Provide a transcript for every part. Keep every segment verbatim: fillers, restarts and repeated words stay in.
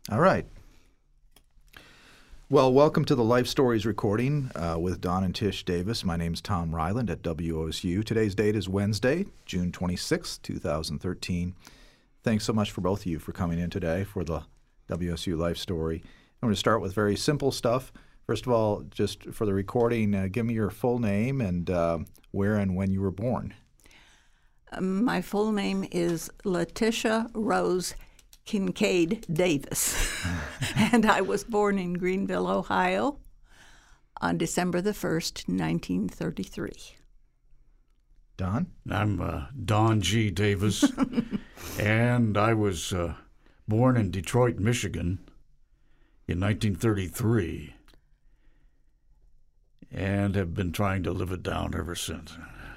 All right. Well, welcome to the Life Stories recording uh, with Don and Tish Davis. My name's Tom Ryland at W O S U. Today's date is Wednesday, June twenty-sixth, two thousand thirteen. Thanks so much for both of you for coming in today for the W O S U Life Story. I'm going to start with very simple stuff. First of all, just for the recording, uh, give me your full name and uh, where and when you were born. Um, my full name is Letitia Rose Kincaid Davis, and I was born in Greenville, Ohio, on December the first, nineteen thirty-three. Don? I'm uh, Don G. Davis, and I was uh, born in Detroit, Michigan in nineteen thirty-three, and have been trying to live it down ever since.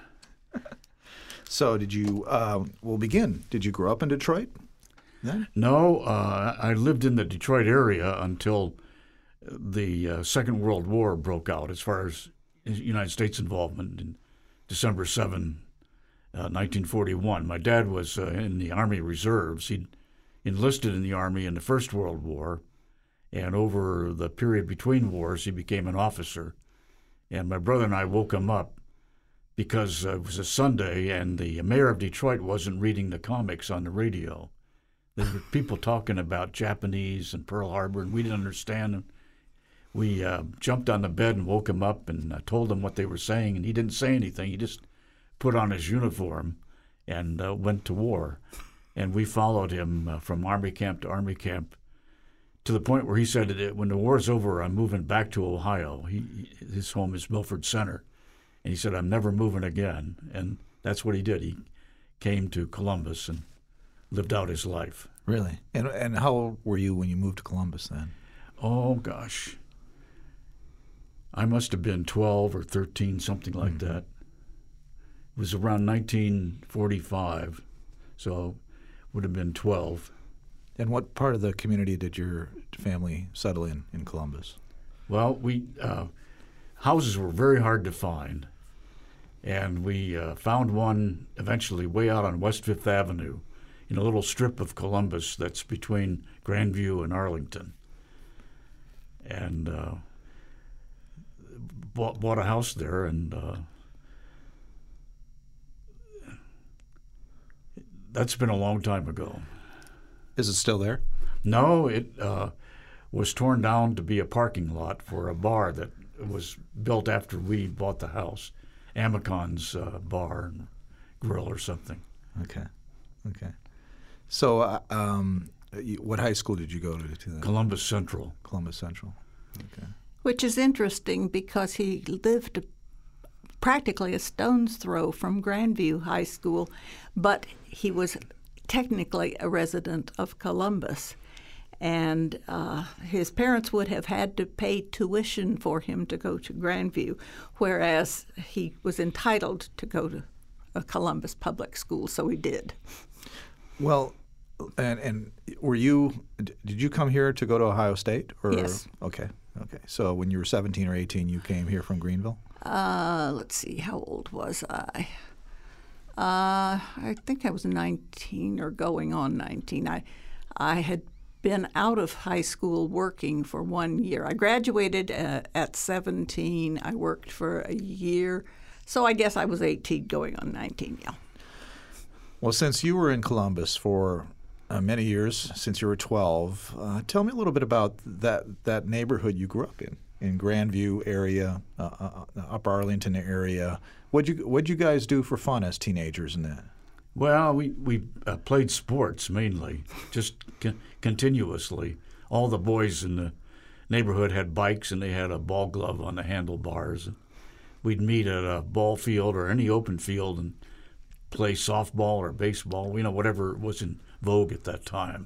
So did you, uh, we'll begin. Did you grow up in Detroit? Yeah. No, uh, I lived in the Detroit area until the uh, Second World War broke out as far as United States involvement in December seventh, uh, nineteen forty-one. My dad was uh, in the Army Reserves. He'd enlisted in the Army in the First World War, and over the period between wars, he became an officer. And my brother and I woke him up because uh, it was a Sunday, and the mayor of Detroit wasn't reading the comics on the radio. There were people talking about Japanese and Pearl Harbor, and we didn't understand them. We uh, jumped on the bed and woke him up and uh, told him what they were saying, and he didn't say anything. He just put on his uniform and uh, went to war. And we followed him uh, from Army camp to Army camp to the point where he said that when the war's over, I'm moving back to Ohio. He, his home is Milford Center. And he said, I'm never moving again. And that's what he did. He came to Columbus and lived out his life. Really? And and how old were you when you moved to Columbus then? Oh, gosh. I must have been twelve or thirteen, something like mm-hmm. that. It was around nineteen forty-five, so would have been twelve. And what part of the community did your family settle in in Columbus? Well, we uh, houses were very hard to find, and we uh, found one eventually way out on West Fifth Avenue, in a little strip of Columbus that's between Grandview and Arlington. And uh, bought, bought a house there, and uh, that's been a long time ago. Is it still there? No, it uh, was torn down to be a parking lot for a bar that was built after we bought the house, Amacon's uh, Bar and Grill or something. Okay, okay. So, uh, um, what high school did you go to? to that? Columbus Central. Columbus Central. Okay. Which is interesting because he lived practically a stone's throw from Grandview High School, but he was technically a resident of Columbus. And uh, his parents would have had to pay tuition for him to go to Grandview, whereas he was entitled to go to a Columbus public school, so he did. Well, and and were you? Did you come here to go to Ohio State? Or, yes. Okay. Okay. So when you were seventeen or eighteen, you came here from Greenville. Uh, let's see. How old was I? Uh, I think I was nineteen or going on nineteen. I, I had been out of high school working for one year. I graduated uh, at seventeen. I worked for a year, so I guess I was eighteen, going on nineteen. Yeah. Well, since you were in Columbus for uh, many years, since you were twelve, uh, tell me a little bit about that that neighborhood you grew up in, in Grandview area, uh, uh, Upper Arlington area. What'd you What'd you guys do for fun as teenagers in that? Well, we we uh, played sports mainly, just con- continuously. All the boys in the neighborhood had bikes, and they had a ball glove on the handlebars. We'd meet at a ball field or any open field and play softball or baseball, you know, whatever was in vogue at that time.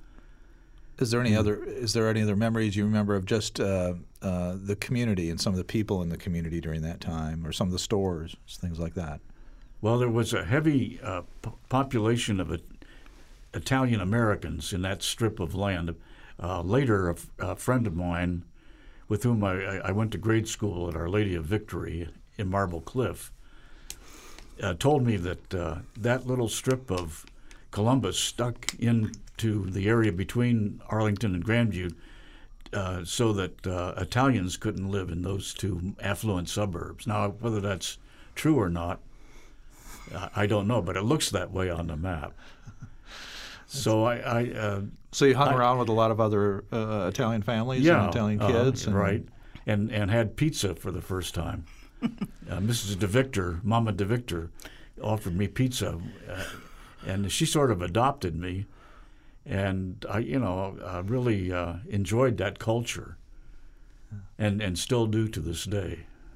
Is there any other Is there any other memories you remember of just uh, uh, the community and some of the people in the community during that time, or some of the stores, things like that? Well, there was a heavy uh, p- population of it, Italian Americans in that strip of land. Uh, later, a, f- a friend of mine, with whom I, I went to grade school at Our Lady of Victory in Marble Cliff, uh, told me that uh, that little strip of Columbus stuck into the area between Arlington and Grandview uh, so that uh, Italians couldn't live in those two affluent suburbs. Now, whether that's true or not, I don't know, but it looks that way on the map. So I, I uh, so you hung I, around with a lot of other uh, Italian families yeah, and Italian uh, kids, and, right? And and had pizza for the first time. uh, Missus DeVictor, Mama DeVictor, offered me pizza, uh, and she sort of adopted me, and I, you know, uh, really uh, enjoyed that culture, and and still do to this day.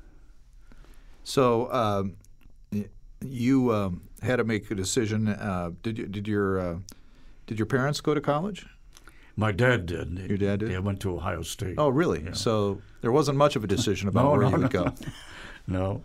So um, you um, had to make a decision. Uh, did you, did your uh, did your parents go to college? My dad did. Your dad did? Yeah, went to Ohio State. Oh, really? Yeah. So there wasn't much of a decision about no, where no, you would no. go. No.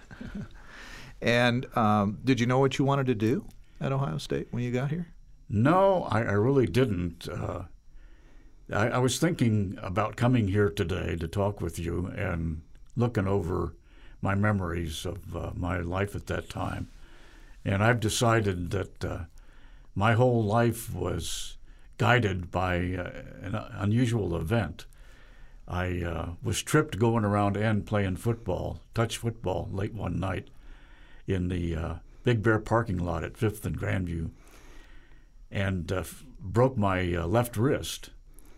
And um, did you know what you wanted to do at Ohio State when you got here? No, I, I really didn't. Uh, I, I was thinking about coming here today to talk with you and looking over my memories of uh, my life at that time. And I've decided that uh, my whole life was guided by uh, an unusual event. I uh, was tripped going around and playing football, touch football, late one night in the uh, Big Bear parking lot at Fifth and Grandview, and uh, f- broke my uh, left wrist.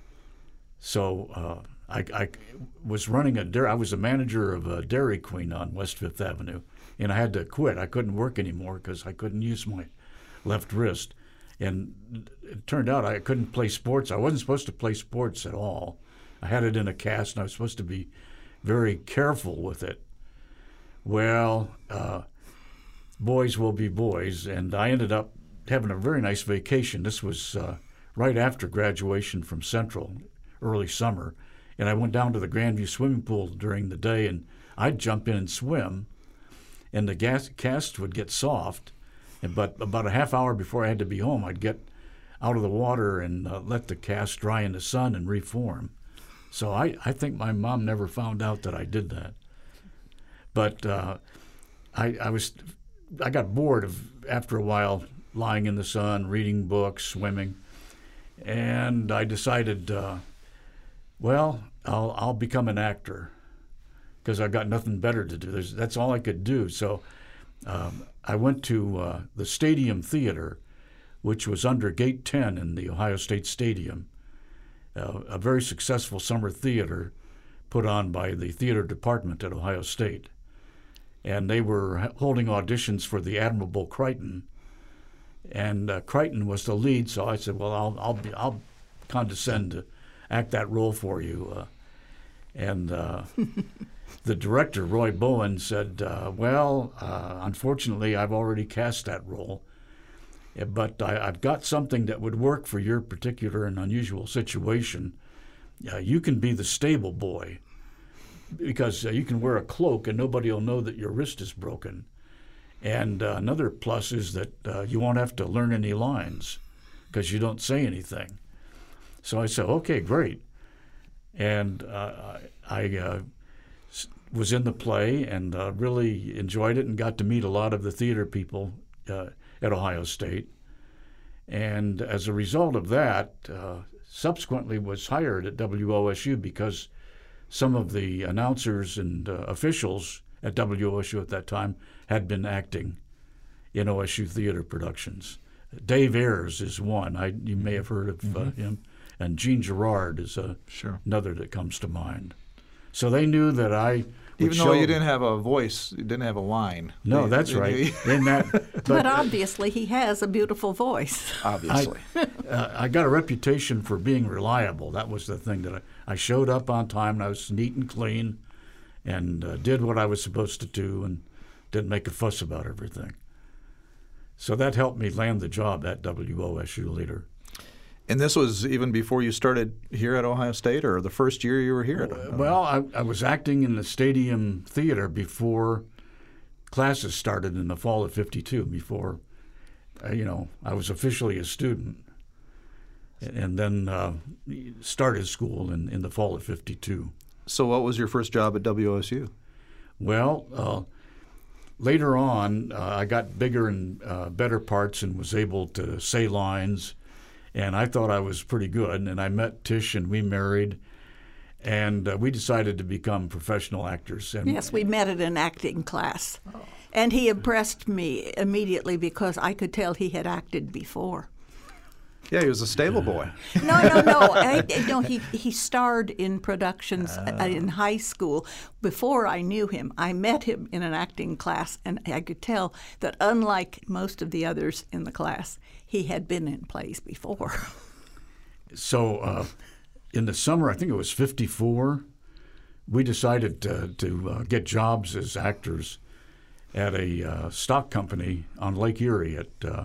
So uh, I, I was running a dairy. I was a manager of a Dairy Queen on West Fifth Avenue, and I had to quit. I couldn't work anymore because I couldn't use my left wrist. And it turned out I couldn't play sports. I wasn't supposed to play sports at all. I had it in a cast, and I was supposed to be very careful with it. Well, uh, boys will be boys, and I ended up having a very nice vacation. This was uh, right after graduation from Central, early summer, and I went down to the Grandview swimming pool during the day, and I'd jump in and swim, and the gas, cast would get soft, and, but about a half hour before I had to be home, I'd get out of the water and uh, let the cast dry in the sun and reform. So I, I think my mom never found out that I did that. But uh, I, I was I got bored of after a while lying in the sun, reading books, swimming, and I decided, uh, well, I'll I'll become an actor because I've got nothing better to do. There's, that's all I could do. So um, I went to uh, the Stadium Theater, which was under Gate ten in the Ohio State Stadium, uh, a very successful summer theater put on by the theater department at Ohio State. And they were holding auditions for the Admirable Crichton, and uh, Crichton was the lead. So I said, "Well, I'll I'll, be, I'll condescend to act that role for you." Uh, and uh, the director, Roy Bowen, said, uh, "Well, uh, unfortunately, I've already cast that role, but I, I've got something that would work for your particular and unusual situation. Uh, you can be the stable boy." Because uh, you can wear a cloak and nobody will know that your wrist is broken. And uh, another plus is that uh, you won't have to learn any lines because you don't say anything. So I said, okay, great. And uh, I uh, was in the play and uh, really enjoyed it and got to meet a lot of the theater people uh, at Ohio State. And as a result of that, uh, subsequently was hired at W O S U because some of the announcers and uh, officials at W O S U at that time had been acting in O S U theater productions. Dave Ayers is one. I, you may have heard of uh, mm-hmm. him. And Gene Gerard is a, sure. another that comes to mind. So they knew that I Even show, though you didn't have a voice, you didn't have a line. No, they, that's they right. In that, but, but obviously he has a beautiful voice. Obviously. I, uh, I got a reputation for being reliable. That was the thing that I, I showed up on time, and I was neat and clean and uh, did what I was supposed to do and didn't make a fuss about everything. So that helped me land the job at W O S U later. And this was even before you started here at Ohio State, or the first year you were here? At, well, I, I was acting in the Stadium Theater before classes started in the fall of fifty-two, before, uh, you know, I was officially a student. And then uh, started school in, in the fall of fifty-two. So what was your first job at W O S U? Well, uh, later on, uh, I got bigger and uh, better parts and was able to say lines, and I thought I was pretty good. And I met Tish, and we married, and uh, we decided to become professional actors. And Yes, we met at an acting class. Oh. And he impressed me immediately because I could tell he had acted before. Yeah, he was a stable boy. No, no, no. I, no, he he starred in productions uh. in high school before I knew him. I met him in an acting class, and I could tell that unlike most of the others in the class, he had been in plays before. So uh, in the summer, I think it was fifty-four, we decided to, to uh, get jobs as actors at a uh, stock company on Lake Erie at uh,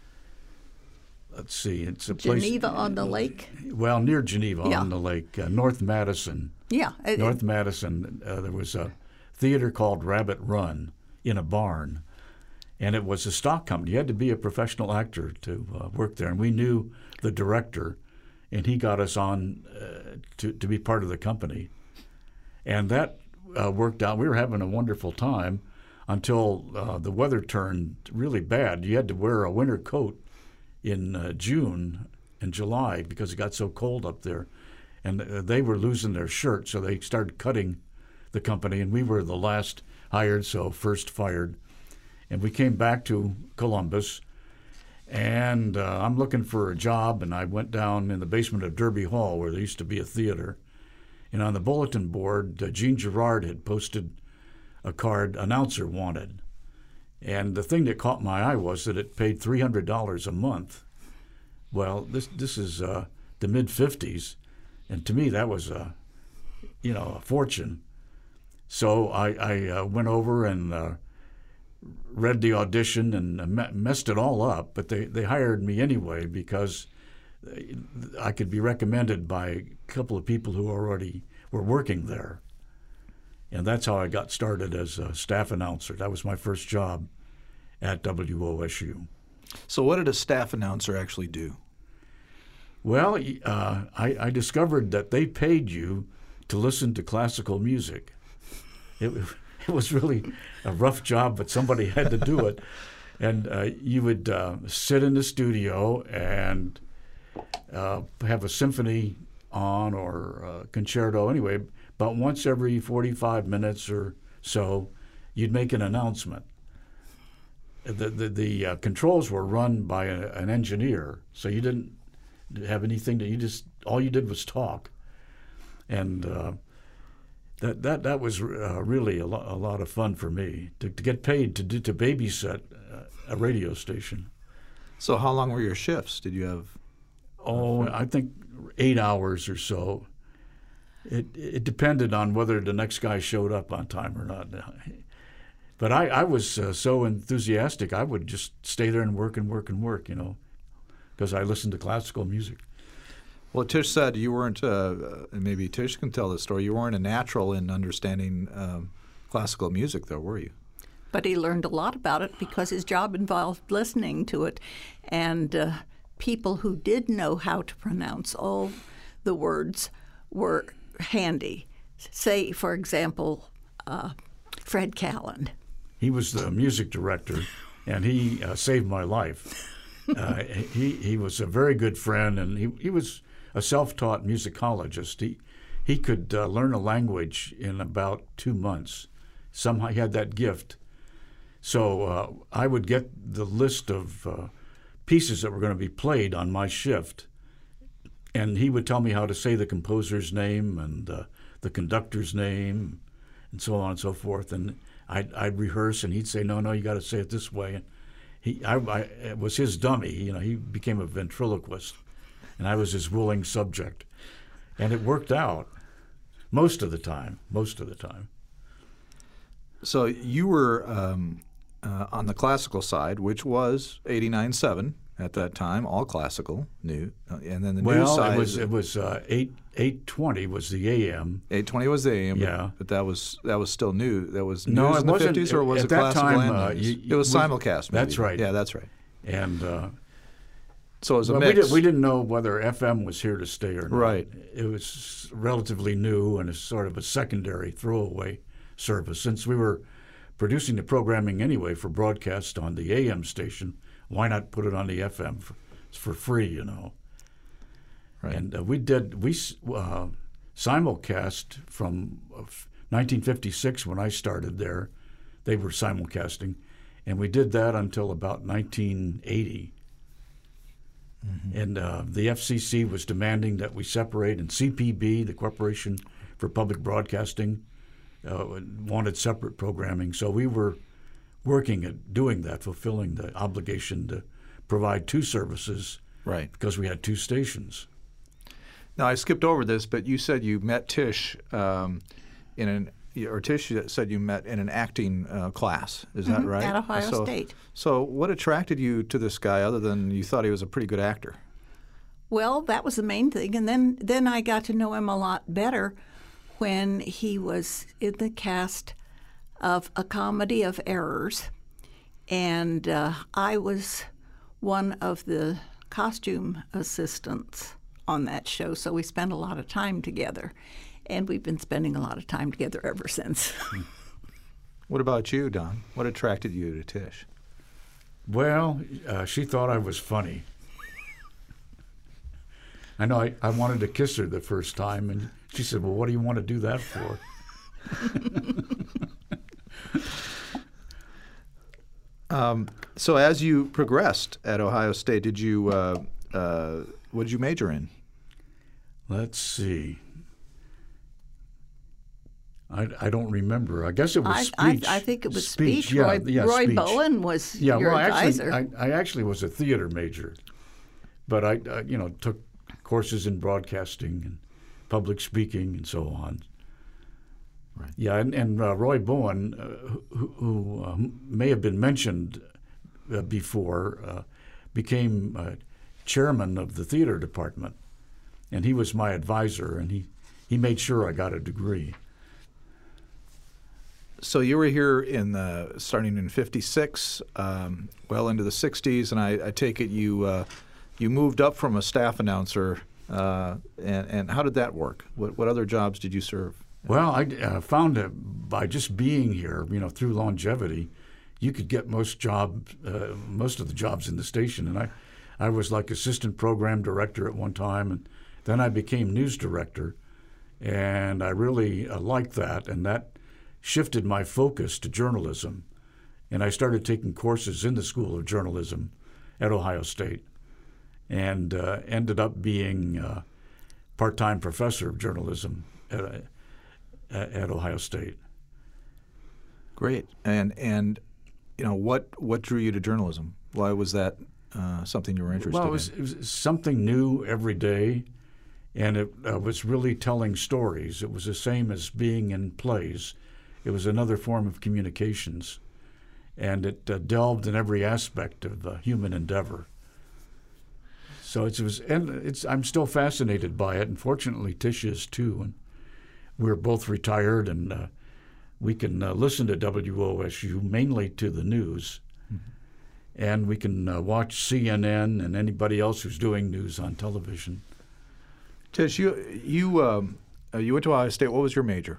Let's see, it's a place. Geneva on the Lake? Well, near Geneva yeah. on the lake, uh, North Madison. Yeah. It, North Madison, uh, there was a theater called Rabbit Run in a barn, and it was a stock company. You had to be a professional actor to uh, work there, and we knew the director, and he got us on uh, to, to be part of the company. And that uh, worked out. We were having a wonderful time until uh, the weather turned really bad. You had to wear a winter coat in uh, June and July because it got so cold up there. And uh, they were losing their shirt, so they started cutting the company, and we were the last hired, so first fired. And we came back to Columbus, and uh, I'm looking for a job, and I went down in the basement of Derby Hall where there used to be a theater. And on the bulletin board, uh, Gene Gerard had posted a card, announcer wanted. And the thing that caught my eye was that it paid three hundred dollars a month. Well, this this is uh, the mid fifties, and to me that was a, you know, a fortune. So I, I uh, went over and uh, read the audition and me- messed it all up, but they, they hired me anyway because I could be recommended by a couple of people who already were working there. And that's how I got started as a staff announcer. That was my first job at W O S U. So what did a staff announcer actually do? Well, uh, I, I discovered that they paid you to listen to classical music. It, it was really a rough job, but somebody had to do it. And uh, you would uh, sit in the studio and uh, have a symphony on or a concerto anyway. About once every forty-five minutes or so, you'd make an announcement. The the, the uh, controls were run by a, an engineer, so you didn't have anything to. You just all you did was talk, and uh, that that that was uh, really a, lo- a lot of fun for me to, to get paid to do, to babysit uh, a radio station. So how long were your shifts? Did you have? Oh, I think eight hours or so. It it depended on whether the next guy showed up on time or not. But I, I was uh, so enthusiastic, I would just stay there and work and work and work, you know, because I listened to classical music. Well, Tish said you weren't, uh, and maybe Tish can tell the story, you weren't a natural in understanding um, classical music, though, were you? But he learned a lot about it because his job involved listening to it. And uh, people who did know how to pronounce all the words were handy. Say, for example, uh, Fred Callan. He was the music director, and he uh, saved my life. Uh, he he was a very good friend, and he, he was a self-taught musicologist. He he could uh, learn a language in about two months. Somehow he had that gift. So uh, I would get the list of uh, pieces that were going to be played on my shift, and he would tell me how to say the composer's name and uh, the conductor's name, and so on and so forth. And I'd, I'd rehearse, and he'd say, "No, no, you got to say it this way." And he, I, I it was his dummy. You know, he became a ventriloquist, and I was his willing subject, and it worked out most of the time. Most of the time. So you were um, uh, on the classical side, which was eighty-nine point seven at that time, all classical, new, uh, and then the well, news side. Well, it was it was uh, eight eight twenty was the A M. Eight twenty was the A M. Yeah, but, but that was that was still new. That was no, news it in the wasn't, fifties, or was at it that classical time, and uh, news? you, It was we, simulcast. Maybe. That's right. Yeah, that's right. And uh, so it was a well, mix. We, did, we didn't know whether F M was here to stay or not. Right. It was relatively new and it's sort of a secondary throwaway service since we were producing the programming anyway for broadcast on the A M station. Why not put it on the F M for, for free, you know? Right. And uh, we did, we uh, simulcast from uh, nineteen fifty-six when I started there. They were simulcasting. And we did that until about nineteen eighty. Mm-hmm. And uh, the F C C was demanding that we separate, and C P B, the Corporation for Public Broadcasting, uh, wanted separate programming. So we were working at doing that, fulfilling the obligation to provide two services, right? Because we had two stations. Now, I skipped over this, but you said you met Tish um, in an or Tish said you met in an acting uh, class. Is mm-hmm. that right? At Ohio so, State. So what attracted you to this guy other than you thought he was a pretty good actor? Well, that was the main thing. And then, then I got to know him a lot better when he was in the cast of A Comedy of Errors. And uh, I was one of the costume assistants on that show, so we spent a lot of time together. And we've been spending a lot of time together ever since. What about you, Don? What attracted you to Tish? Well, uh, she thought I was funny. I know I, I wanted to kiss her the first time, and she said, well, what do you want to do that for? um, so as you progressed at Ohio State, did you uh, uh, what did you major in? Let's see. I, I don't remember. I guess it was I, speech. I, I think it was speech. speech. Yeah, Roy, yeah, Roy speech. Bowen was yeah, your well, advisor. Actually, I, I actually was a theater major, but I, I, you know, took courses in broadcasting and public speaking and so on. Right. Yeah, and, and uh, Roy Bowen, uh, who, who uh, may have been mentioned uh, before, uh, became uh, chairman of the theater department, and he was my advisor, and he, he made sure I got a degree. So you were here in the starting in fifty-six, um, well into the sixties, and I, I take it you uh, you moved up from a staff announcer, uh, and, and how did that work? What what other jobs did you serve? Well, I uh, found that by just being here, you know, through longevity, you could get most job uh, most of the jobs in the station, and I I was like assistant program director at one time, and then I became news director, and I really uh, liked that, and that shifted my focus to journalism, and I started taking courses in the School of Journalism at Ohio State, and uh, ended up being a part-time professor of journalism at, at Ohio State. Great. And and you know what what drew you to journalism? Why was that uh, something you were interested well, it was, in? it was something new every day, and it uh, was really telling stories. It was the same as being in plays. It was another form of communications, and it uh, delved in every aspect of uh, human endeavor. So it was, and it's. I'm still fascinated by it, and fortunately, Tish is too. And we're both retired, and uh, we can uh, listen to W O S U mainly to the news, mm-hmm. and we can uh, watch C N N and anybody else who's doing news on television. Tish, you you um, uh, you went to Ohio State. What was your major?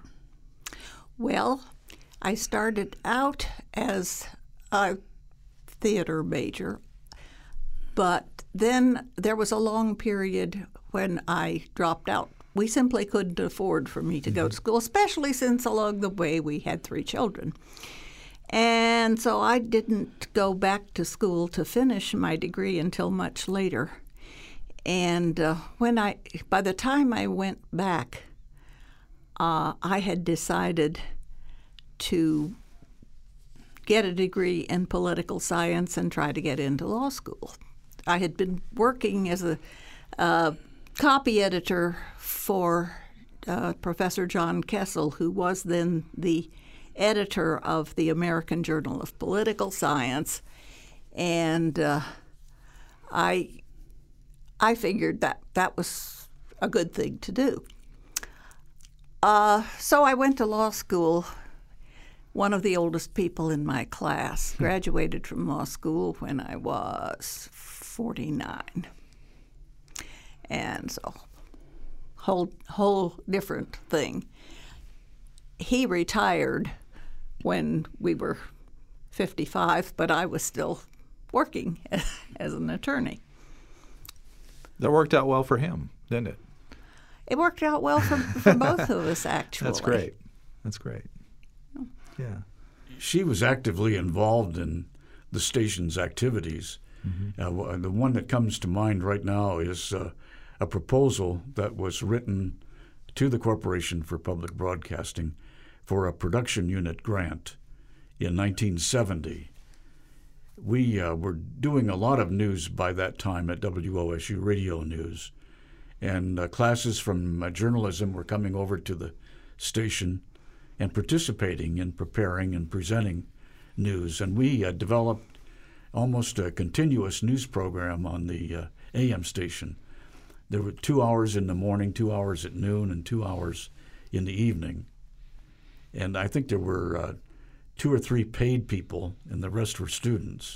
Well, I started out as a theater major, but then there was a long period when I dropped out. We simply couldn't afford for me to go to school, especially since along the way we had three children. And so I didn't go back to school to finish my degree until much later. And uh, when I, by the time I went back, Uh, I had decided to get a degree in political science and try to get into law school. I had been working as a uh, copy editor for uh, Professor John Kessel, who was then the editor of the American Journal of Political Science, and uh, I I figured that that was a good thing to do. Uh, so I went to law school. One of the oldest people in my class graduated from law school when I was forty-nine. And so, whole, whole different thing. He retired when we were fifty-five, but I was still working as an attorney. That worked out well for him, didn't it? It worked out well for, for both of us, actually. That's great. That's great. Yeah. She was actively involved in the station's activities. Mm-hmm. Uh, the one that comes to mind right now is uh, a proposal that was written to the Corporation for Public Broadcasting for a production unit grant in nineteen seventy. We uh, were doing a lot of news by that time at W O S U Radio News, and uh, classes from uh, journalism were coming over to the station and participating in preparing and presenting news. And we uh, developed almost a continuous news program on the uh, A M station. There were two hours in the morning, two hours at noon, and two hours in the evening. And I think there were uh, two or three paid people, and the rest were students.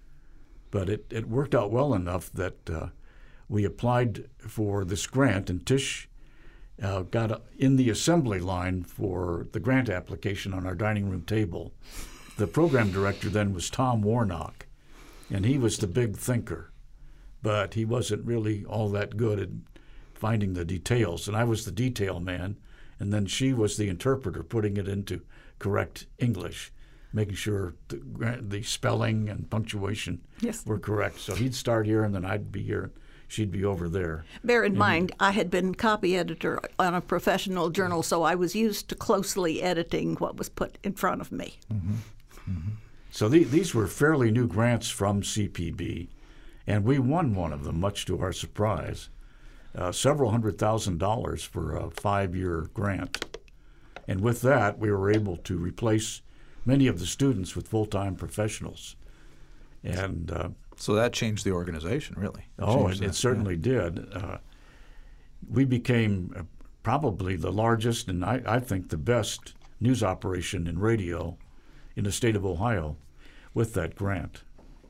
But it, it worked out well enough that uh, we applied for this grant, and Tish uh, got a, in the assembly line for the grant application on our dining room table. The program director then was Tom Warnock, and he was the big thinker, but he wasn't really all that good at finding the details. And I was the detail man, and then she was the interpreter, putting it into correct English, making sure the, the spelling and punctuation yes. were correct. So he'd start here, and then I'd be here. She'd be over there. Bear in and mind, I had been copy editor on a professional journal, so I was used to closely editing what was put in front of me. Mm-hmm. Mm-hmm. So the, these were fairly new grants from C P B, and we won one of them, much to our surprise, uh, several hundred thousand dollars for a five-year grant. And with that, we were able to replace many of the students with full-time professionals. And uh, so that changed the organization, really. It oh, it, it certainly yeah. did. Uh, we became uh, probably the largest and I, I think the best news operation in radio in the state of Ohio with that grant.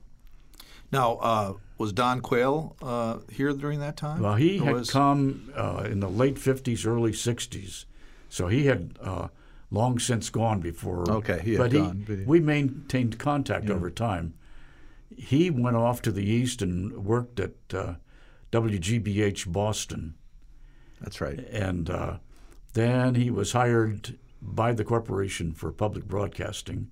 Now, uh, was Don Quayle uh, here during that time? Well, he or had was... come uh, in the late fifties, early sixties, so he had uh, long since gone before. Okay, he had but gone. He, but he... We maintained contact yeah. over time. He went off to the east and worked at uh, W G B H Boston. That's right. And uh, then he was hired by the Corporation for Public Broadcasting,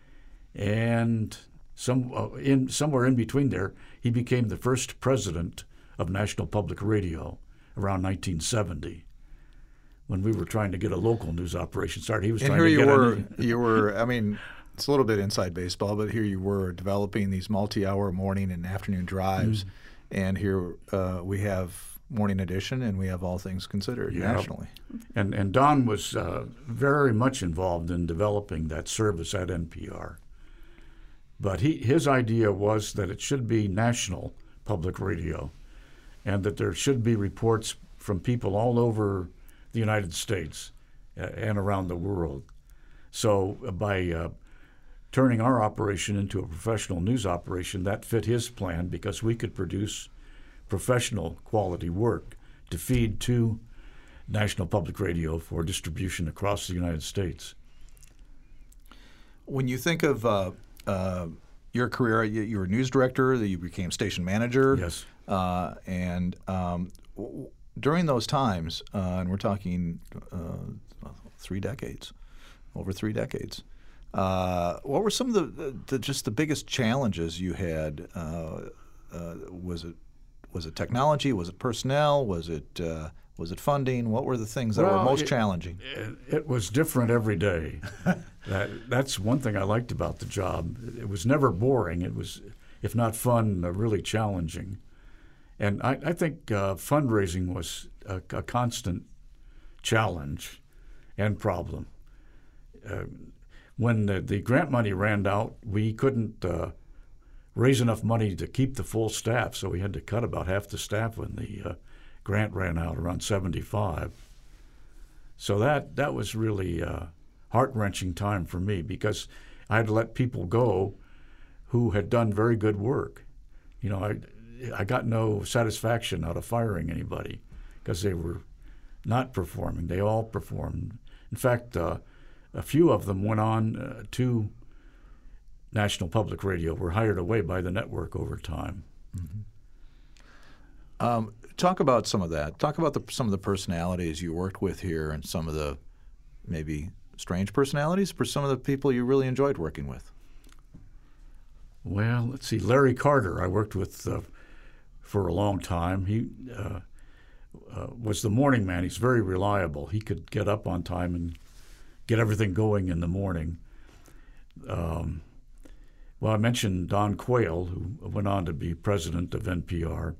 and some uh, in somewhere in between there, he became the first president of National Public Radio around nineteen seventy. When we were trying to get a local news operation started, he was and trying here to you get were. a, you were. I mean, it's a little bit inside baseball, but here you were developing these multi-hour morning and afternoon drives, mm-hmm. and here uh, we have Morning Edition, and we have All Things Considered yeah. nationally. And and Don was uh, very much involved in developing that service at N P R. But he his idea was that it should be national public radio, and that there should be reports from people all over the United States uh, and around the world. So uh, by uh, turning our operation into a professional news operation, that fit his plan because we could produce professional quality work to feed to National Public Radio for distribution across the United States. When you think of uh, uh, your career, you, you were news director, you became station manager. Yes. Uh, and um, w- during those times, uh, and we're talking uh, three decades, over three decades, uh, what were some of the, the, the just the biggest challenges you had? Uh, uh, was it was it technology? Was it personnel? Was it uh, was it funding? What were the things that well, were most it, challenging? It, it was different every day. that that's one thing I liked about the job. It was never boring. It was, if not fun, uh, really challenging. And I, I think uh, fundraising was a, a constant challenge and problem. Uh, when the, the grant money ran out, we couldn't uh, raise enough money to keep the full staff, so we had to cut about half the staff when the uh, grant ran out, around seventy-five. So that that was really a heart-wrenching time for me because I had to let people go who had done very good work. You know, I I got no satisfaction out of firing anybody because they were not performing. They all performed. In fact, uh, a few of them went on uh, to National Public Radio, were hired away by the network over time. Mm-hmm. Um, talk about some of that. Talk about the, some of the personalities you worked with here and some of the maybe strange personalities for some of the people you really enjoyed working with. Well, let's see. Larry Carter I worked with uh, for a long time. He uh, uh, was the morning man. He's very reliable. He could get up on time and get everything going in the morning. Um, well, I mentioned Don Quayle, who went on to be president of N P R.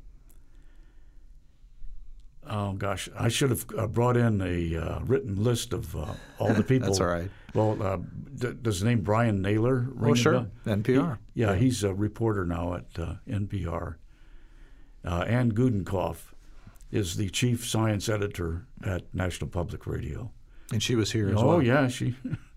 Oh, gosh, I should have uh, brought in a uh, written list of uh, all the people. That's all right. Well, uh, d- does the name Brian Naylor ring Oh, a sure. bell? N P R. He, yeah, yeah, he's a reporter now at uh, N P R. Uh, Ann Gudenkauf is the chief science editor at National Public Radio. And she was here as oh, well. Oh, yeah, she.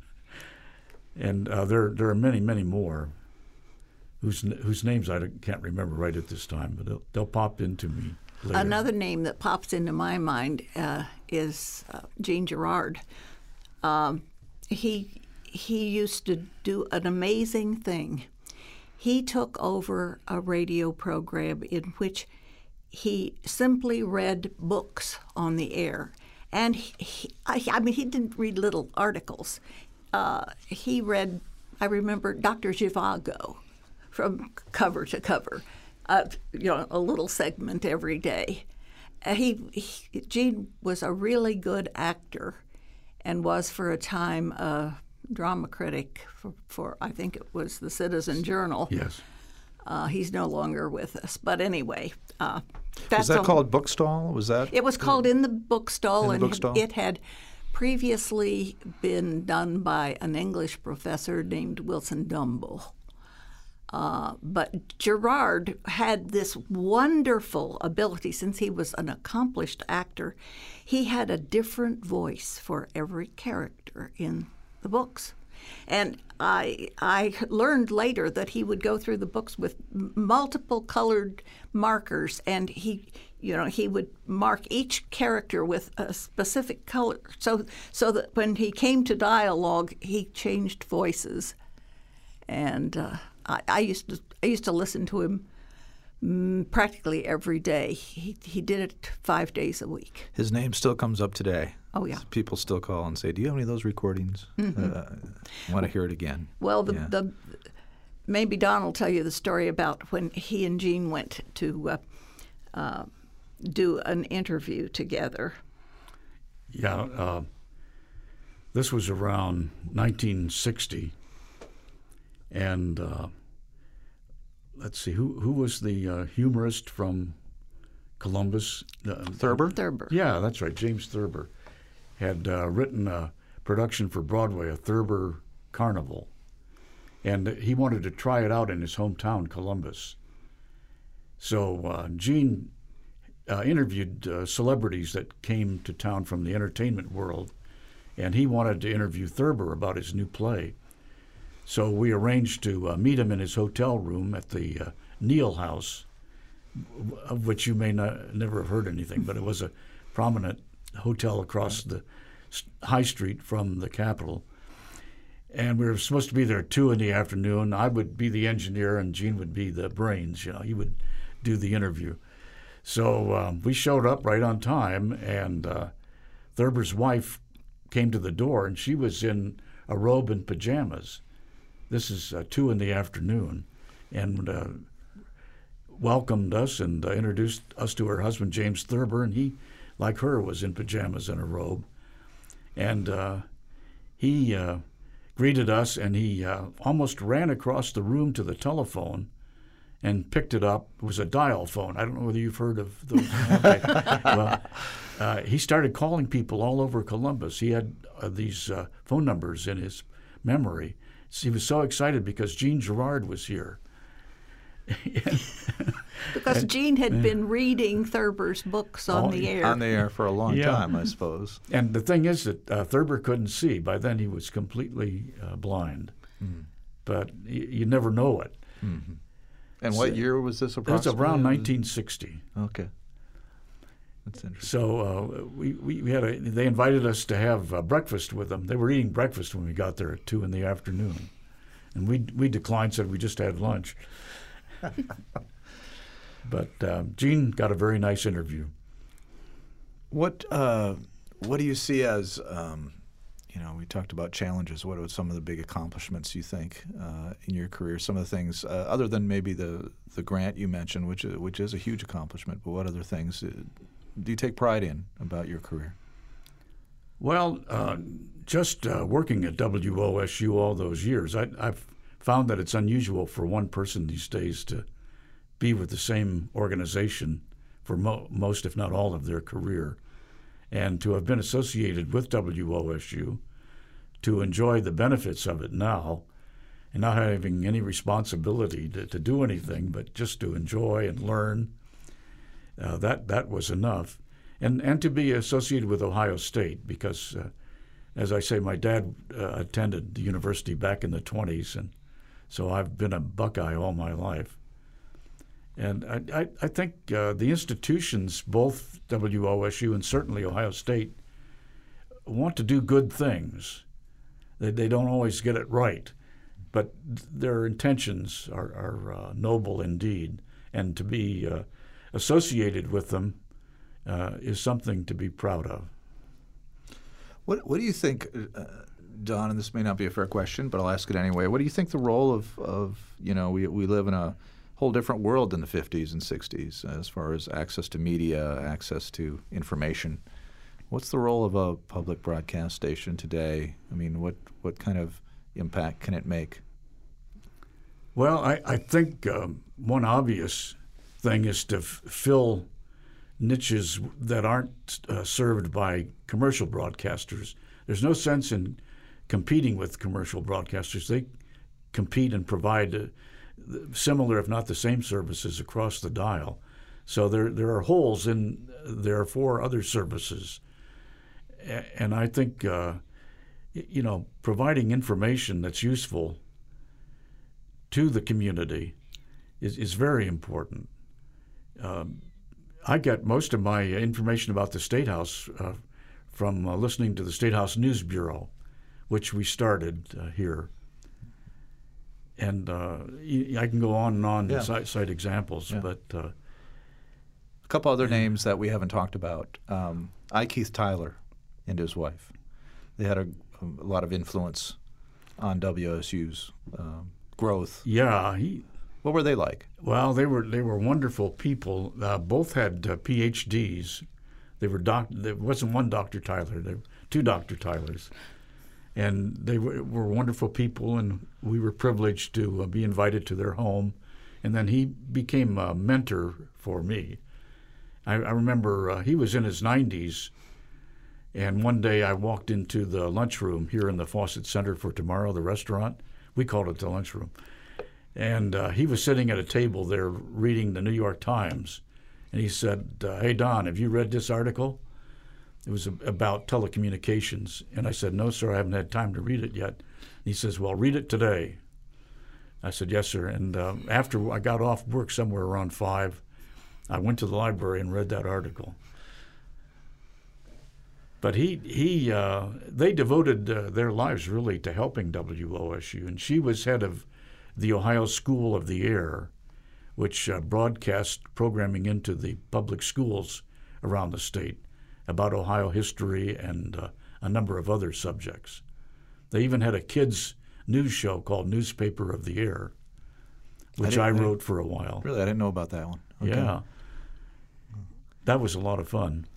And uh, there there are many, many more whose whose names I can't remember right at this time, but they'll, they'll pop into me later. Another name that pops into my mind uh, is uh, Gene Gerard. Um, he he used to do an amazing thing. He took over a radio program in which he simply read books on the air. And he, he, I, I mean, he didn't read little articles. Uh, he read, I remember, Doctor Zhivago from cover to cover, uh, you know, a little segment every day. Uh, he, he Gene was a really good actor and was for a time a drama critic for, for I think it was the Citizen Journal. Yes. Uh, he's no longer with us. But anyway, uh, that's Was that a, called Bookstall? Was that? It was called In the Bookstall, In the and Bookstall? it had previously been done by an English professor named Wilson Dumble. Uh, but Gerard had this wonderful ability, since he was an accomplished actor. He had a different voice for every character in the books. And I I learned later that he would go through the books with m- multiple colored markers, and he, you know, he would mark each character with a specific color, so so that when he came to dialogue, he changed voices. And uh, I, I used to I used to listen to him mm, practically every day. He he did it five days a week. His name still comes up today. Oh, yeah. People still call and say, "Do you have any of those recordings? Mm-hmm. uh, I want to hear it again." Well, the, yeah. the maybe Don will tell you the story about when he and Gene went to uh, uh, do an interview together. Yeah, uh, this was around nineteen sixty, and uh, let's see, who who was the uh, humorist from Columbus? Uh, Thurber? Thurber. Yeah, that's right. James Thurber had uh, written a production for Broadway, a Thurber Carnival, and he wanted to try it out in his hometown, Columbus. So uh, Gene uh, interviewed uh, celebrities that came to town from the entertainment world, and he wanted to interview Thurber about his new play. So we arranged to uh, meet him in his hotel room at the uh, Neal House, of which you may not, never have heard anything, but it was a prominent hotel across the high street from the Capitol. And we were supposed to be there at two in the afternoon. I would be the engineer, and Gene would be the brains. You know, he would do the interview. So um, we showed up right on time, and uh, Thurber's wife came to the door, and she was in a robe and pajamas. This is uh, two in the afternoon, and uh, welcomed us and uh, introduced us to her husband, James Thurber, and he, like her, was in pajamas and a robe. And uh, he uh, greeted us, and he uh, almost ran across the room to the telephone and picked it up. It was a dial phone. I don't know whether you've heard of those. Okay. Well, uh, he started calling people all over Columbus. He had uh, these uh, phone numbers in his memory. So he was so excited because Gene Gerard was here. Because and, Gene had been reading Thurber's books on oh, the air. On the air for a long yeah. time, I suppose. And the thing is that uh, Thurber couldn't see. By then he was completely uh, blind. Mm-hmm. But y- you never know it. Mm-hmm. And what so, year was this approximately? That's around nineteen sixty. Okay. That's interesting. So uh, we, we, we had a, they invited us to have uh, breakfast with them. They were eating breakfast when we got there at two in the afternoon. And we we declined, said we just had lunch. But uh, Gene got a very nice interview. What uh, what do you see as, um, you know, we talked about challenges. What are some of the big accomplishments you think uh, in your career? Some of the things, uh, other than maybe the, the grant you mentioned, which is, which is a huge accomplishment, but what other things uh, do you take pride in about your career? Well, uh, just uh, working at W O S U all those years, I, I've found that it's unusual for one person these days to be with the same organization for mo- most, if not all, of their career. And to have been associated with W O S U, to enjoy the benefits of it now, and not having any responsibility to, to do anything, but just to enjoy and learn, uh, that that was enough. And and to be associated with Ohio State, because, uh, as I say, my dad uh, attended the university back in the twenties, and so I've been a Buckeye all my life. And I, I, I think uh, the institutions, both W O S U and certainly Ohio State, want to do good things. They, they don't always get it right, but their intentions are, are uh, noble indeed. And to be uh, associated with them uh, is something to be proud of. What What do you think, uh, Don? And this may not be a fair question, but I'll ask it anyway. What do you think the role of, of you know, we we live in a whole different world than the fifties and sixties as far as access to media, access to information. What's the role of a public broadcast station today? I mean, what, what kind of impact can it make? Well, I, I think um, one obvious thing is to f- fill niches that aren't uh, served by commercial broadcasters. There's no sense in competing with commercial broadcasters. They compete and provide uh, similar, if not the same, services across the dial. So there there are holes in there for other services. And I think, uh, you know, providing information that's useful to the community is, is very important. Um, I get most of my information about the State House uh, from uh, listening to the State House News Bureau, which we started uh, here. And uh, I can go on and on yeah. and cite, cite examples, yeah. but uh, a couple other names that we haven't talked about. Um, I. Keith Tyler and his wife. They had a, a lot of influence on W O S U's um, growth. Yeah, he. What were they like? Well, they were they were wonderful people. Uh, both had uh, P H Ds. They were doc. There wasn't one Doctor Tyler. There were two Doctor Tylers. And they were, were wonderful people, and we were privileged to uh, be invited to their home. And then he became a mentor for me. I, I remember uh, he was in his nineties, and one day I walked into the lunchroom here in the Fawcett Center for Tomorrow, the restaurant. We called it the lunchroom. And uh, he was sitting at a table there reading the New York Times. And he said, uh, "Hey, Don, have you read this article?" It was about telecommunications. And I said, "No, sir, I haven't had time to read it yet." And he says, "Well, read it today." I said, "Yes, sir." And uh, after I got off work somewhere around five, I went to the library and read that article. But he, he, uh, they devoted uh, their lives really to helping W O S U. And she was head of the Ohio School of the Air, which uh, broadcast programming into the public schools around the state about Ohio history and uh, a number of other subjects. They even had a kids' news show called Newspaper of the Air, which I, I wrote for a while. Really? I didn't know about that one. Okay. Yeah. That was a lot of fun.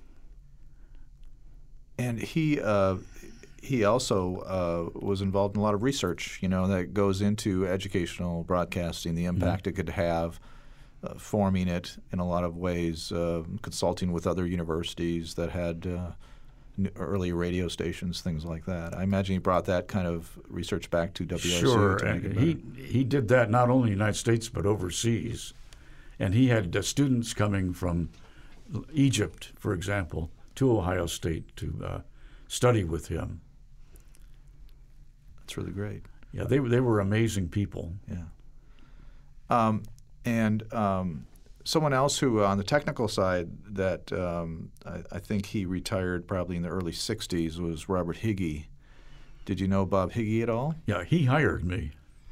And he uh, he also uh, was involved in a lot of research, you know, that goes into educational broadcasting, the impact mm-hmm. it could have, uh, forming it in a lot of ways, uh, consulting with other universities that had uh, early radio stations, things like that. I imagine he brought that kind of research back to W O S U. Sure, to make it and better. he he did that not only in the United States but overseas, and he had uh, students coming from Egypt, for example, to Ohio State to uh, study with him. That's really great. Yeah, they they were amazing people. Yeah. Um, and um, someone else who, uh, on the technical side, that um, I, I think he retired probably in the early sixties was Robert Higgy. Did you know Bob Higgy at all? Yeah, he hired me.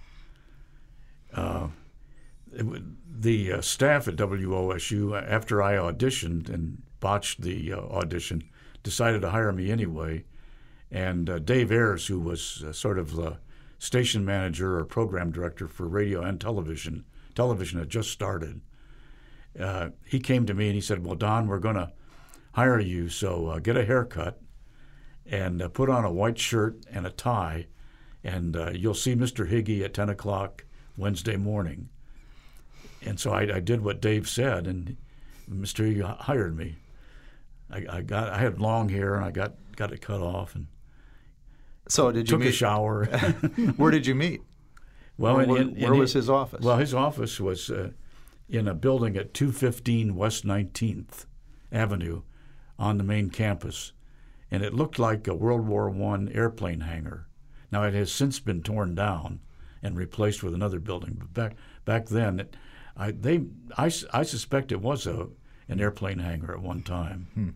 Uh, it, the uh, staff at W O S U, after I auditioned and botched the uh, audition, decided to hire me anyway. And uh, Dave Ayers, who was uh, sort of the station manager or program director for radio and television, television had just started. Uh, he came to me and he said, well, Don, we're going to hire you, so uh, get a haircut and uh, put on a white shirt and a tie, and uh, you'll see Mister Higgy at ten o'clock Wednesday morning. And so I, I did what Dave said, and Mister Higgy hired me. I, I got I had long hair, and I got, got it cut off, and so did you took meet, a shower. Where did you meet? Well, where, in, where, in, where in, was his office? Well, his office was uh, in a building at two fifteen West nineteenth Avenue on the main campus, and it looked like a World War One airplane hangar. Now, it has since been torn down and replaced with another building, but back back then, it, I, they, I, I suspect it was a an airplane hangar at one time. Hmm.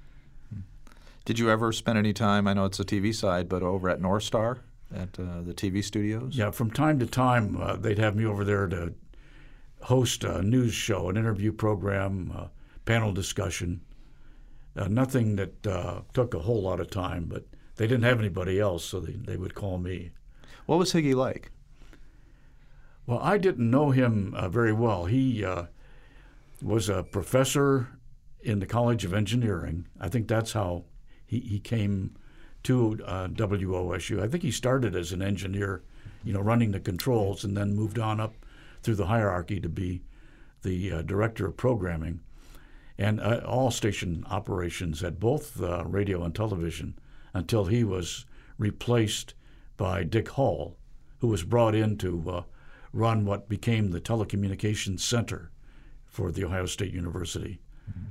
Did you ever spend any time, I know it's the T V side, but over at North Star at uh, the T V studios? Yeah, from time to time, uh, they'd have me over there to host a news show, an interview program, uh, panel discussion. Uh, nothing that uh, took a whole lot of time, but they didn't have anybody else, so they, they would call me. What was Higgy like? Well, I didn't know him uh, very well. He uh, was a professor in the College of Engineering. I think that's how he, he came to uh, W O S U. I think he started as an engineer, you know, running the controls, and then moved on up through the hierarchy to be the uh, director of programming and uh, all station operations at both uh, radio and television until he was replaced by Dick Hall, who was brought in to uh, run what became the Telecommunications Center for The Ohio State University. Mm-hmm.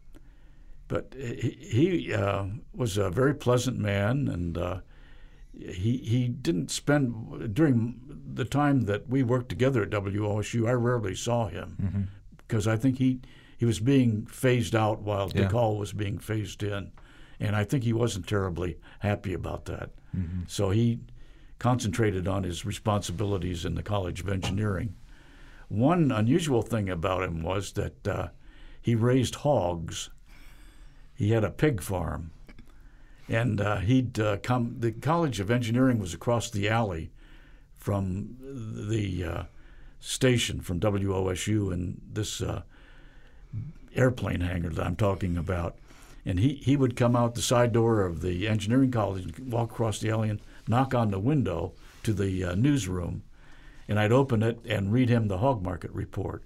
But he, he uh, was a very pleasant man, and uh, he he didn't spend, during the time that we worked together at W O S U, I rarely saw him, mm-hmm. because I think he, he was being phased out while yeah. Dick Hall was being phased in. And I think he wasn't terribly happy about that. Mm-hmm. So he concentrated on his responsibilities in the College of Engineering. One unusual thing about him was that uh, he raised hogs. He had a pig farm. And uh, he'd uh, come, the College of Engineering was across the alley from the uh, station, from W O S U, and this uh, airplane hangar that I'm talking about. And he, he would come out the side door of the engineering college and walk across the alley and knock on the window to the uh, newsroom. And I'd open it and read him the hog market report.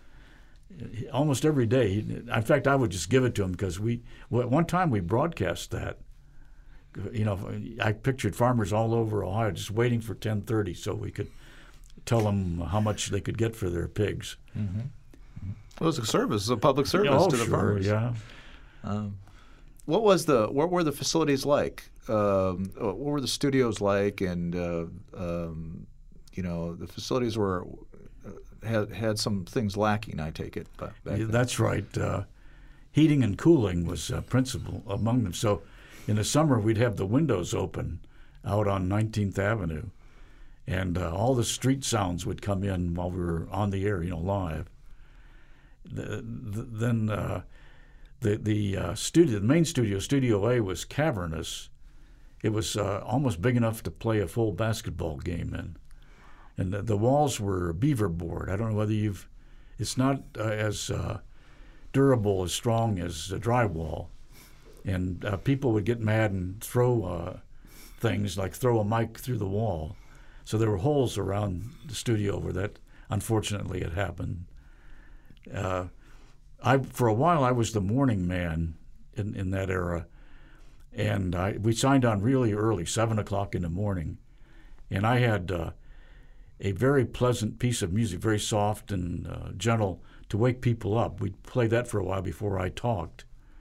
Almost every day. In fact, I would just give it to him because we, well, one time we broadcast that. You know, I pictured farmers all over Ohio just waiting for ten thirty so we could tell them how much they could get for their pigs. Mm-hmm. Mm-hmm. It was a service, a public service oh, to the sure, farmers. Yeah. Um, what was the what were the facilities like? Um, what were the studios like? And uh, um, you know, the facilities were uh, had had some things lacking, I take it. Back yeah, then. That's right. Uh, heating and cooling was uh, principal among them. So in the summer, we'd have the windows open out on nineteenth Avenue, and uh, all the street sounds would come in while we were on the air, you know, live. The, the, then uh, the the uh, studio, the main studio, Studio A, was cavernous. It was uh, almost big enough to play a full basketball game in, and the, the walls were beaver board. I don't know whether you've. It's not uh, as uh, durable, as strong as a drywall. And uh, people would get mad and throw uh, things, like throw a mic through the wall. So there were holes around the studio where that, unfortunately, had happened. Uh, I, for a while, I was the morning man in, in that era. And I, we signed on really early, seven o'clock in the morning. And I had uh, a very pleasant piece of music, very soft and uh, gentle, to wake people up. We'd play that for a while before I talked.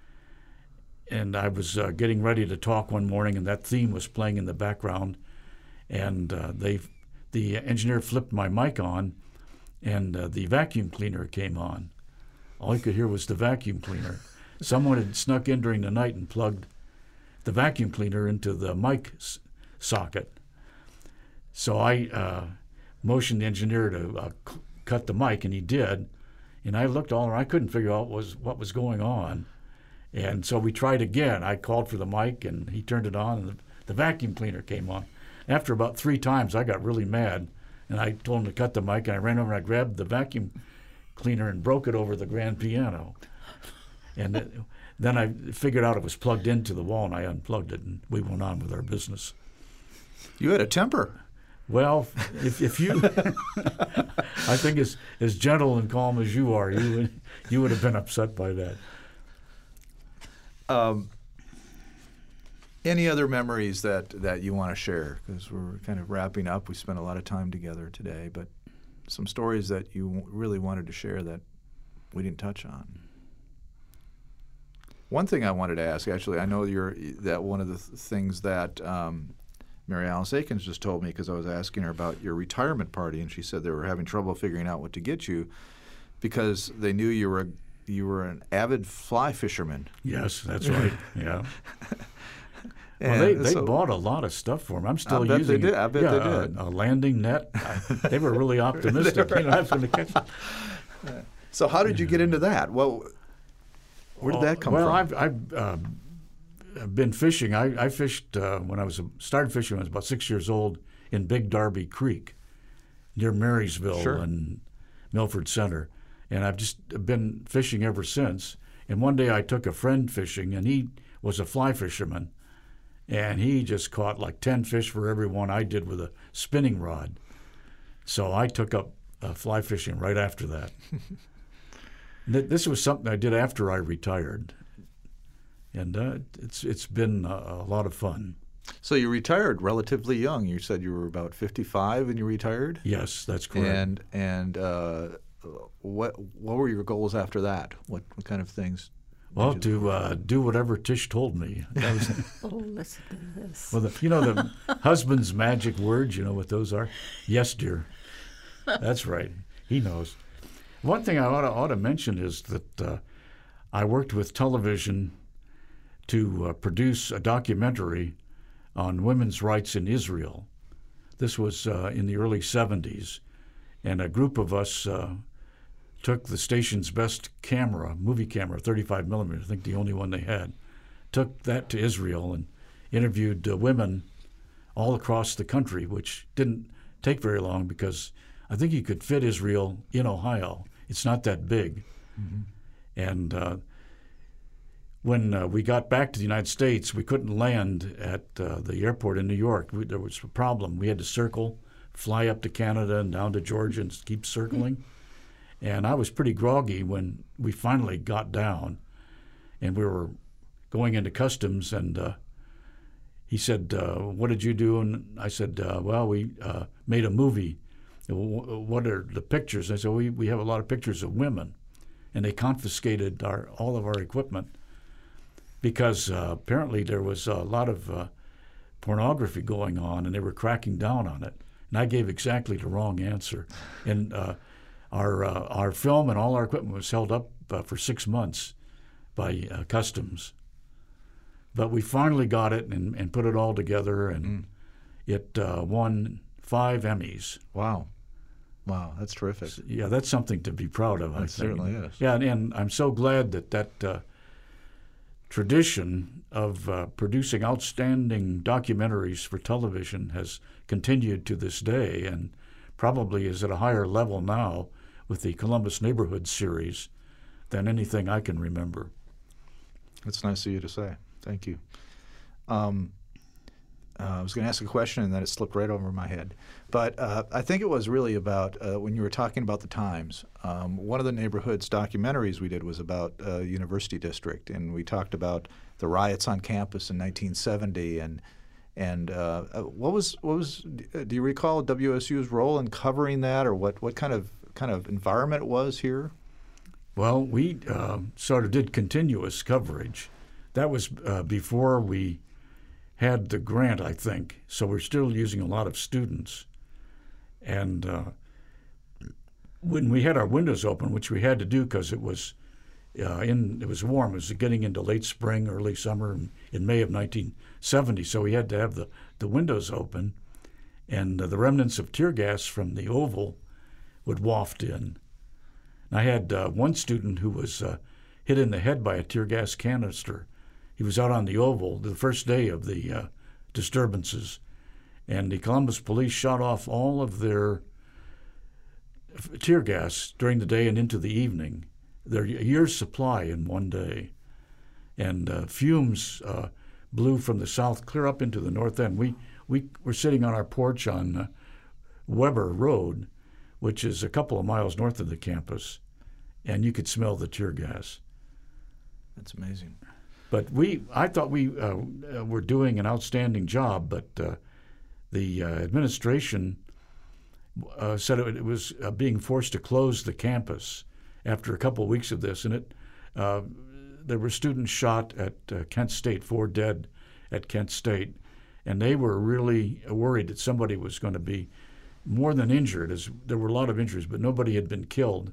And I was uh, getting ready to talk one morning, and that theme was playing in the background. And uh, they, the engineer flipped my mic on, and uh, the vacuum cleaner came on. all you could hear was the vacuum cleaner. Someone had snuck in during the night and plugged the vacuum cleaner into the mic s- socket. So I uh, motioned the engineer to uh, c- cut the mic, and he did. And I looked all around. I couldn't figure out what was, what was going on. And so we tried again. I called for the mic, and he turned it on, and the, the vacuum cleaner came on. After about three times, I got really mad, and I told him to cut the mic, and I ran over and I grabbed the vacuum cleaner and broke it over the grand piano. And it, then I figured out it was plugged into the wall, and I unplugged it, and we went on with our business. You had a temper. Well, if, if you, I think as as gentle and calm as you are, you would you would have been upset by that. Um, any other memories that, that you want to share? Because we're kind of wrapping up. We spent a lot of time together today, but some stories that you really wanted to share that we didn't touch on. One thing I wanted to ask, actually, I know you're that one of the th- things that um, Mary Alice Akins just told me, because I was asking her about your retirement party, and she said they were having trouble figuring out what to get you because they knew you were a, you were an avid fly fisherman. Yes, that's right. Yeah. Well, they, they so, bought a lot of stuff for me. I'm still I bet using they did. it. I bet yeah, they did. A, a landing net. I, they were really optimistic. You know, I was going to catch it. So how did you get into that? Well, where did that come well, from? I've, I've uh, been fishing. I, I fished uh, when I was a, started fishing when I was about six years old in Big Darby Creek near Marysville Sure. and Milford Center. And I've just been fishing ever since. And one day I took a friend fishing, and he was a fly fisherman. And he just caught like ten fish for every one I did with a spinning rod. So I took up uh, fly fishing right after that. This was something I did after I retired, and uh, it's it's been a, a lot of fun. So you retired relatively young. You said you were about fifty-five and you retired? Yes, that's correct. And and uh, what what were your goals after that? What what kind of things? Well, did you to uh, do whatever Tish told me. That was, Oh, listen to this. well, the, you know the husband's magic words. You know what those are? Yes, dear. That's right. He knows. One thing I ought to, ought to mention is that uh, I worked with television to uh, produce a documentary on women's rights in Israel. This was uh, in the early seventies, and a group of us uh, took the station's best camera, movie camera, thirty-five millimeter, I think the only one they had, took that to Israel and interviewed uh, women all across the country, which didn't take very long because I think you could fit Israel in Ohio. It's not that big. Mm-hmm. And uh, when uh, we got back to the United States, we couldn't land at uh, the airport in New York. We, there was a problem. We had to circle, fly up to Canada and down to Georgia and keep circling. And I was pretty groggy when we finally got down, and we were going into customs, and uh, he said, uh, what did you do? And I said, uh, well, we uh, made a movie. What are the pictures? I said, we, we have a lot of pictures of women. And they confiscated our all of our equipment because uh, apparently there was a lot of uh, pornography going on, and they were cracking down on it. And I gave exactly the wrong answer. And uh, our uh, our film and all our equipment was held up uh, for six months by uh, customs. But we finally got it and, and put it all together, and mm. it uh, won five Emmys. Wow. Wow, that's terrific. So, yeah, that's something to be proud of, I think. It certainly is. Yeah, and, and I'm so glad that that uh, tradition of uh, producing outstanding documentaries for television has continued to this day, and probably is at a higher level now with the Columbus Neighborhood series than anything I can remember. That's nice of you to say. Thank you. Um, Uh, I was going to ask a question, and then it slipped right over my head. But uh, I think it was really about uh, when you were talking about the Times. Um, one of the neighborhoods documentaries we did was about uh, University District, and we talked about the riots on campus in nineteen seventy. And and uh, what was what was do you recall W S U's role in covering that, or what, what kind of kind of environment it was here? Well, we uh, sort of did continuous coverage. That was uh, before we had the grant, I think, so we're still using a lot of students. And uh, when we had our windows open, which we had to do because it was uh, in it was warm. It was getting into late spring, early summer, in, in May of nineteen seventy. So we had to have the, the windows open, and uh, the remnants of tear gas from the Oval would waft in. And I had uh, one student who was uh, hit in the head by a tear gas canister. He was out on the Oval the first day of the uh, disturbances, and the Columbus police shot off all of their tear gas during the day and into the evening, their year's supply in one day. And uh, fumes uh, blew from the south clear up into the north end. We, we were sitting on our porch on uh, Weber Road, which is a couple of miles north of the campus, and you could smell the tear gas. That's amazing. But we, I thought we uh, were doing an outstanding job, but uh, the uh, administration uh, said it, it was uh, being forced to close the campus after a couple of weeks of this, and it uh, there were students shot at uh, Kent State, four dead at Kent State, and they were really worried that somebody was going to be more than injured, as there were a lot of injuries, but nobody had been killed.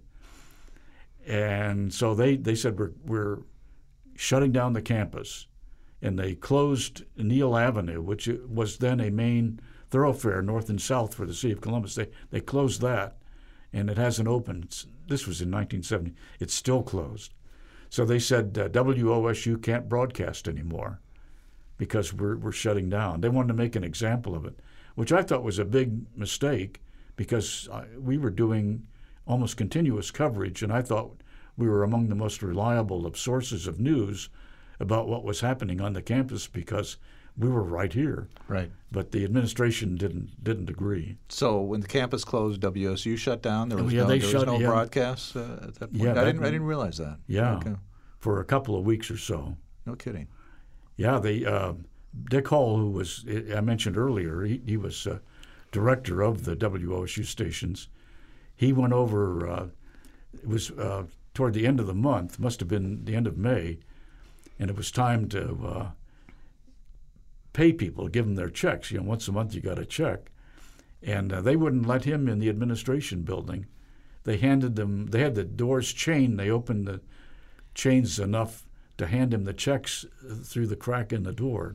And so they, they said, we're, we're shutting down the campus. And they closed Neal Avenue, which was then a main thoroughfare north and south for the city of Columbus. They, they closed that, and it hasn't opened. It's, this was in nineteen seventy. It's still closed. So they said uh, W O S U can't broadcast anymore because we're, we're shutting down. They wanted to make an example of it, which I thought was a big mistake because I, we were doing almost continuous coverage, and I thought we were among the most reliable of sources of news about what was happening on the campus because we were right here. Right. But the administration didn't didn't agree. So when the campus closed, W S U shut down. There was oh, yeah, no, they there shut, was no yeah. broadcast uh, at that point. Yeah, I didn't. that, I didn't realize that. Yeah, okay. For a couple of weeks or so. No kidding. Yeah, they uh, Dick Hall, who was I mentioned earlier, he, he was uh, director of the W O S U stations. He went over. Uh, it was uh, toward the end of the month, must have been the end of May, and it was time to uh, pay people, give them their checks. You know, once a month you got a check, and uh, they wouldn't let him in the administration building. They handed them. They had the doors chained. They opened the chains enough to hand him the checks through the crack in the door.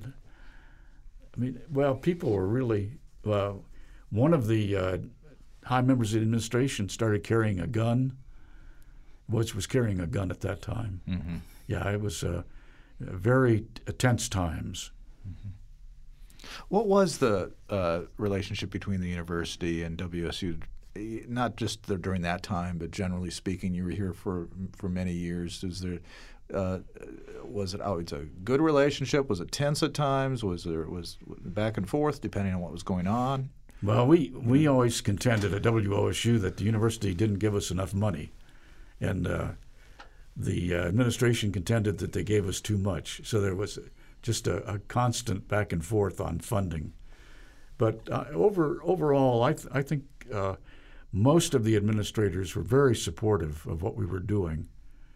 I mean, well, people were really. Uh, one of the uh, high members of the administration started carrying a gun. Which was carrying a gun at that time. Mm-hmm. Yeah, it was uh, very tense times. Mm-hmm. What was the uh, relationship between the university and W S U? Not just the, during that time, but generally speaking, you were here for for many years. Is there uh, was it always a good relationship? Was it tense at times? Was there was back and forth depending on what was going on? Well, we we always contended at W O S U that the university didn't give us enough money. And uh, the uh, administration contended that they gave us too much. So there was just a, a constant back and forth on funding. But uh, over overall, I, th- I think uh, most of the administrators were very supportive of what we were doing.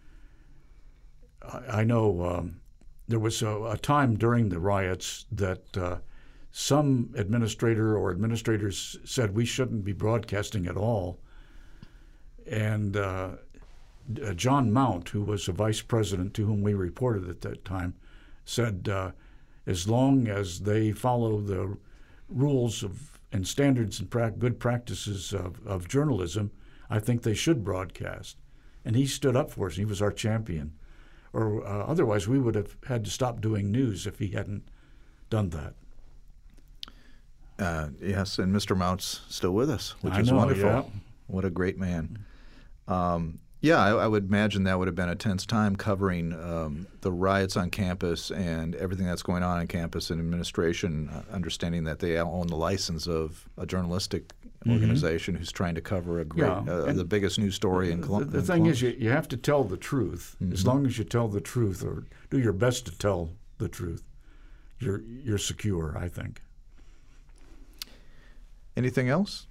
I, I know um, there was a, a time during the riots that uh, some administrator or administrators said we shouldn't be broadcasting at all. And uh, Uh, John Mount, who was a vice president to whom we reported at that time, said uh, as long as they follow the rules of and standards and pra- good practices of, of journalism, I think they should broadcast. And he stood up for us. He was our champion. Or uh, otherwise, we would have had to stop doing news if he hadn't done that. Uh, yes, and Mister Mount's still with us, which I is know, wonderful. yeah. What a great man. Um, Yeah, I, I would imagine that would have been a tense time covering um, the riots on campus and everything that's going on on campus and administration, uh, understanding that they own the license of a journalistic mm-hmm. organization who's trying to cover a great, Yeah. uh, the biggest news story in Columbus. The, the thing is, you, you have to tell the truth. Mm-hmm. As long as you tell the truth or do your best to tell the truth, you're you're secure, I think. Anything else?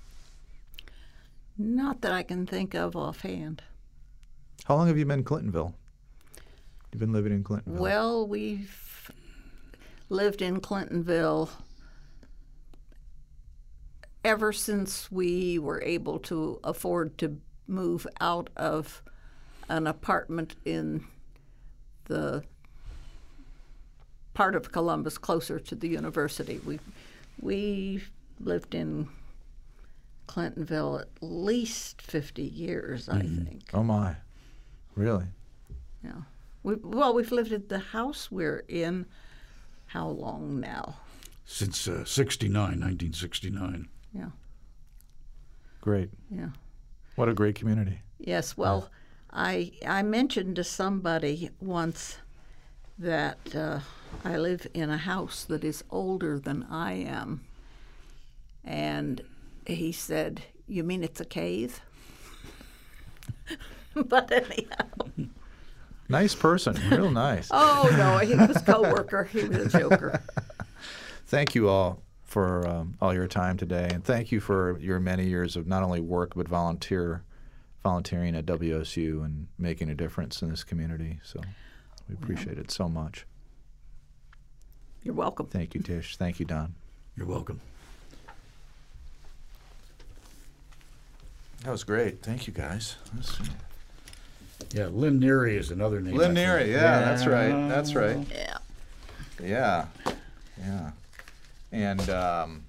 Not that I can think of offhand. How long have you been in Clintonville? You've been living in Clintonville. Well, we've lived in Clintonville ever since we were able to afford to move out of an apartment in the part of Columbus closer to the university. We we lived in Clintonville at least fifty years, I Mm-hmm. think. Oh my, really? Yeah. We, well, we've lived at the house we're in. How long now? Since uh, sixty-nine, nineteen sixty-nine. Yeah. Great. Yeah. What a great community. Yes. Well, I I mentioned to somebody once that uh, I live in a house that is older than I am, and he said, "You mean it's a cave?" But anyhow. Nice person, real nice. Oh no, he was a coworker. He was a joker. Thank you all for um, all your time today, and thank you for your many years of not only work but volunteer, volunteering at W S U and making a difference in this community. So we appreciate it so much. You're welcome. Thank you, Tish. Thank you, Don. You're welcome. That was great. Thank you, guys. Yeah, Lynn Neary is another name. Lynn I think. Neary, yeah, that's right. That's right. Yeah. Yeah, yeah. And um,